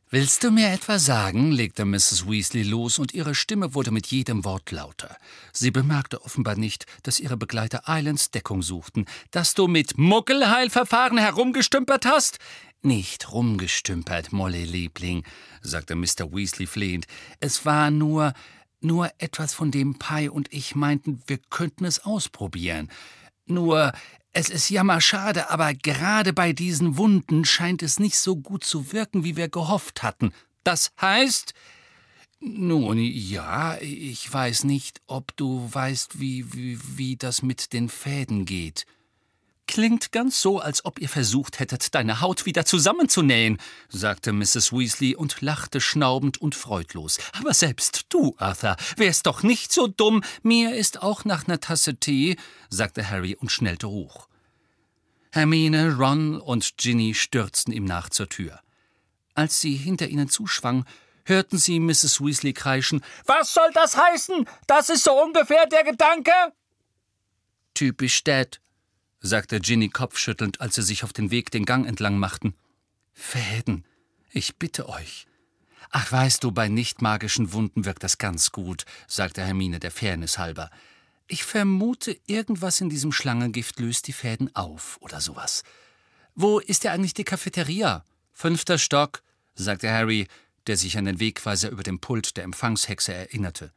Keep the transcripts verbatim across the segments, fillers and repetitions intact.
»Willst du mir etwa sagen«, legte Misses Weasley los, und ihre Stimme wurde mit jedem Wort lauter. Sie bemerkte offenbar nicht, dass ihre Begleiter eilends Deckung suchten, »dass du mit Muggelheilverfahren herumgestümpert hast?« »Nicht rumgestümpert, Molly, Liebling«, sagte Mister Weasley flehend. »Es war nur, nur etwas, von dem Pi und ich meinten, wir könnten es ausprobieren. Nur, es ist jammerschade, aber gerade bei diesen Wunden scheint es nicht so gut zu wirken, wie wir gehofft hatten. Das heißt...« »Nun, ja, ich weiß nicht, ob du weißt, wie, wie, wie das mit den Fäden geht.« »Klingt ganz so, als ob ihr versucht hättet, deine Haut wieder zusammenzunähen«, sagte Misses Weasley und lachte schnaubend und freudlos. »Aber selbst du, Arthur, wärst doch nicht so dumm. Mir ist auch nach einer Tasse Tee«, sagte Harry und schnellte hoch. Hermine, Ron und Ginny stürzten ihm nach zur Tür. Als sie hinter ihnen zuschwang, hörten sie Misses Weasley kreischen: »Was soll das heißen? Das ist so ungefähr der Gedanke?« »Typisch Dad«, sagte Ginny kopfschüttelnd, als sie sich auf den Weg den Gang entlang machten. »Fäden, ich bitte euch.« »Ach, weißt du, bei nicht magischen Wunden wirkt das ganz gut«, sagte Hermine der Fairness halber. »Ich vermute, irgendwas in diesem Schlangengift löst die Fäden auf oder sowas. Wo ist ja eigentlich die Cafeteria?« »Fünfter Stock«, sagte Harry, der sich an den Wegweiser über dem Pult der Empfangshexe erinnerte.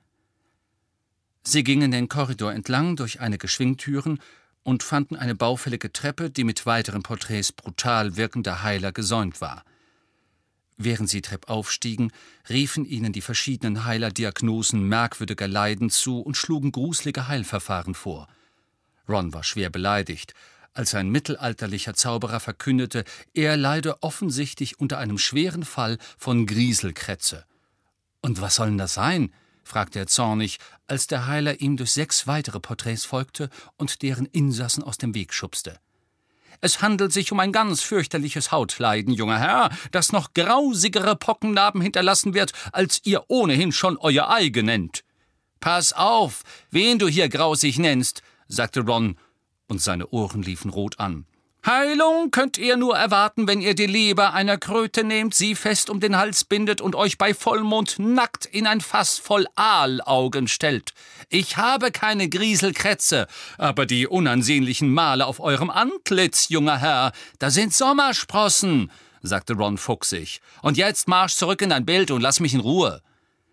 Sie gingen den Korridor entlang durch einige Schwingtüren und fanden eine baufällige Treppe, die mit weiteren Porträts brutal wirkender Heiler gesäumt war. Während sie treppauf stiegen, riefen ihnen die verschiedenen Heiler Diagnosen merkwürdiger Leiden zu und schlugen gruselige Heilverfahren vor. Ron war schwer beleidigt, als ein mittelalterlicher Zauberer verkündete, er leide offensichtlich unter einem schweren Fall von Grieselkrätze. »Und was soll denn das sein?« fragte er zornig, als der Heiler ihm durch sechs weitere Porträts folgte und deren Insassen aus dem Weg schubste. »Es handelt sich um ein ganz fürchterliches Hautleiden, junger Herr, das noch grausigere Pockennarben hinterlassen wird, als ihr ohnehin schon euer eigen nennt.« »Pass auf, wen du hier grausig nennst«, sagte Ron, und seine Ohren liefen rot an. »Heilung könnt ihr nur erwarten, wenn ihr die Leber einer Kröte nehmt, sie fest um den Hals bindet und euch bei Vollmond nackt in ein Fass voll Aalaugen stellt. Ich habe keine Grieselkrätze, aber die unansehnlichen Male auf eurem Antlitz, junger Herr, da sind Sommersprossen«, sagte Ron fuchsig. »Und jetzt marsch zurück in dein Bild und lass mich in Ruhe.«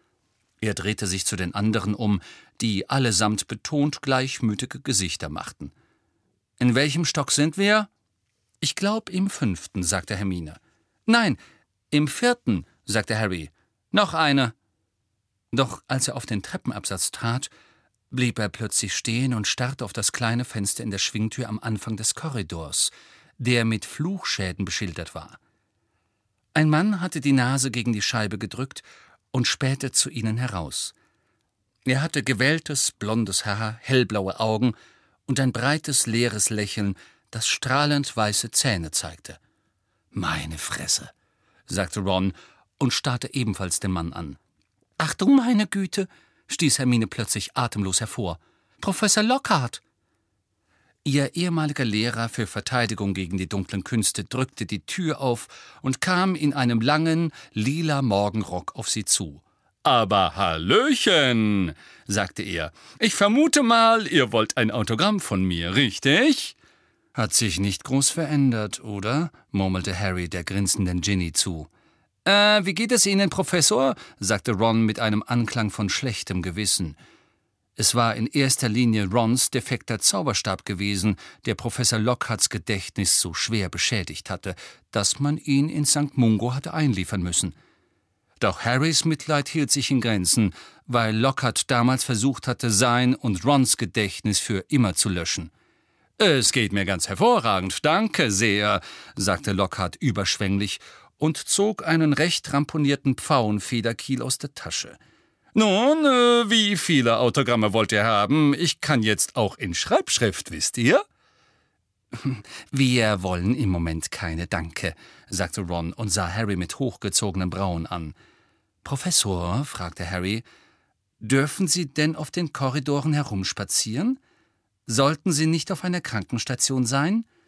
Er drehte sich zu den anderen um, die allesamt betont gleichmütige Gesichter machten. »In welchem Stock sind wir?« »Ich glaub, im fünften«, sagte Hermine. »Nein, im vierten«, sagte Harry. »Noch eine.« Doch als er auf den Treppenabsatz trat, blieb er plötzlich stehen und starrte auf das kleine Fenster in der Schwingtür am Anfang des Korridors, der mit Fluchschäden beschildert war. Ein Mann hatte die Nase gegen die Scheibe gedrückt und spähte zu ihnen heraus. Er hatte gewelltes, blondes Haar, hellblaue Augen und ein breites, leeres Lächeln, das strahlend weiße Zähne zeigte. »Meine Fresse«, sagte Ron und starrte ebenfalls den Mann an. »Ach du meine Güte«, stieß Hermine plötzlich atemlos hervor. »Professor Lockhart!« Ihr ehemaliger Lehrer für Verteidigung gegen die dunklen Künste drückte die Tür auf und kam in einem langen, lila Morgenrock auf sie zu. »Aber Hallöchen«, sagte er. »Ich vermute mal, ihr wollt ein Autogramm von mir, richtig?« »Hat sich nicht groß verändert, oder?«, murmelte Harry der grinsenden Ginny zu. »Äh, wie geht es Ihnen, Professor?«, sagte Ron mit einem Anklang von schlechtem Gewissen. Es war in erster Linie Rons defekter Zauberstab gewesen, der Professor Lockharts Gedächtnis so schwer beschädigt hatte, dass man ihn in Sankt Mungo hatte einliefern müssen. Doch Harrys Mitleid hielt sich in Grenzen, weil Lockhart damals versucht hatte, sein und Rons Gedächtnis für immer zu löschen. »Es geht mir ganz hervorragend, danke sehr«, sagte Lockhart überschwänglich und zog einen recht ramponierten Pfauenfederkiel aus der Tasche. »Nun, äh, wie viele Autogramme wollt ihr haben? Ich kann jetzt auch in Schreibschrift, wisst ihr?« »Wir wollen im Moment keine, danke«, sagte Ron und sah Harry mit hochgezogenen Brauen an. »Professor«, fragte Harry, »dürfen Sie denn auf den Korridoren herumspazieren? Sollten Sie nicht auf einer Krankenstation sein?«